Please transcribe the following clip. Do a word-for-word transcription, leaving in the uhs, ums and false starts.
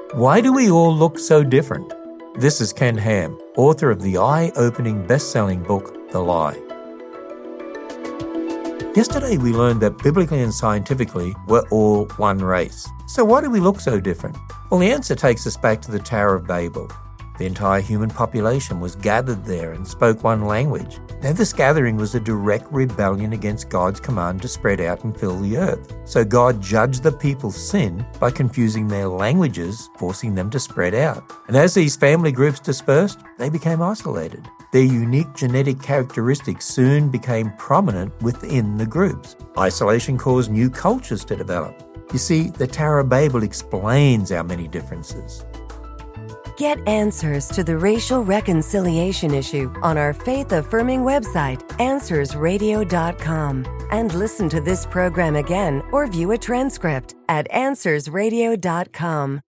Why do we all look so different? This is Ken Ham, author of the eye-opening best-selling book, The Lie. Yesterday we learned that biblically and scientifically we're all one race. So why do we look so different? Well, the answer takes us back to the Tower of Babel. The entire human population was gathered there and spoke one language. Now this gathering was a direct rebellion against God's command to spread out and fill the earth. So God judged the people's sin by confusing their languages, forcing them to spread out. And as these family groups dispersed, they became isolated. Their unique genetic characteristics soon became prominent within the groups. Isolation caused new cultures to develop. You see, the Tower of Babel explains our many differences. Get answers to the racial reconciliation issue on our faith-affirming website, answers radio dot com. And listen to this program again or view a transcript at answers radio dot com.